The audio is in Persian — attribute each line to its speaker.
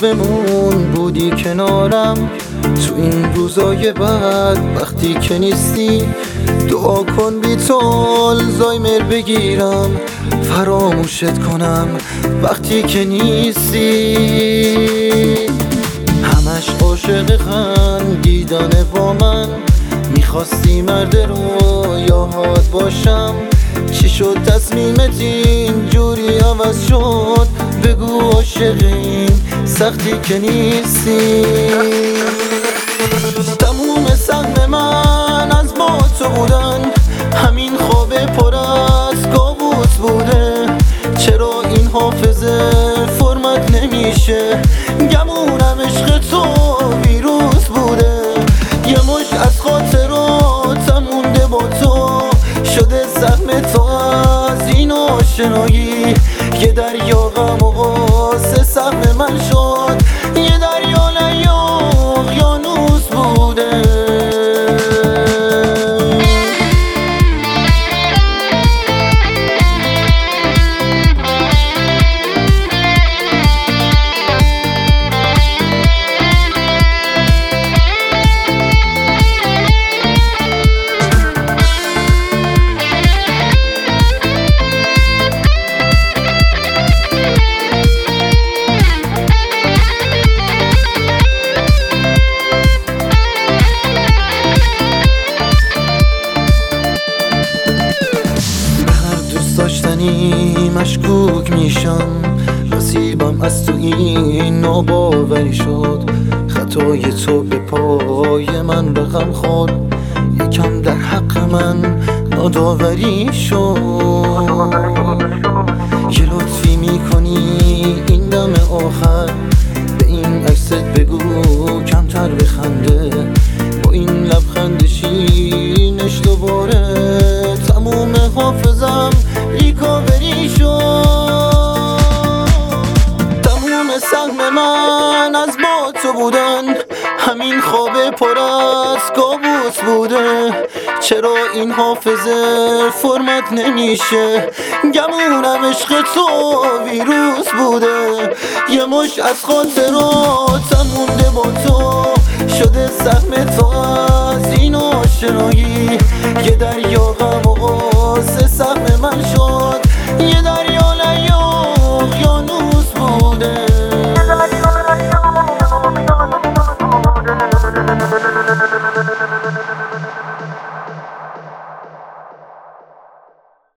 Speaker 1: بمون بودی کنارم تو این روزای بعد وقتی که نیستی. دعا کن بی تو آلزایمر بگیرم فراموشت کنم وقتی که نیستی. همش عاشق خندیدن با من، میخواستی مرد رویاهات باشم. چی شد تصمیمت اینجوری عوض شد؟ بگو عاشقیم سختی که نیستی. تموم سهم من از با تو بودن، همین خواب پر از کابوس بوده. چرا این حافظه فرمت نمیشه؟ گمونم عشق تو ویروس بوده. یه مش از خاطراتم مونده با تو، شده زخم تو از این آشنایی. یه دریا غم و غصه سهم من شد، یه دریا لیاق اقیانوس بوده. داشتنی مشکوک میشم، نصیبم از تو این ناباوری شد. خطای تو به پای من رقم خورد، یکم در حق من ناداوری شد. یه لطفی میکنی این دم آخر، به این عکست بگو کمتر بخنده. با این لبخند شیرینش دوباره تموم حافظم ریکاوری شد. تموم سهم من از با تو بودن، همین خواب پر از کابوس بوده. چرا این حافظه فرمت نمیشه؟ گمونم عشق تو ویروس بوده. یه مش از خاطراتم مونده با تو، شده سهم تو از این آشنایی. یه دریا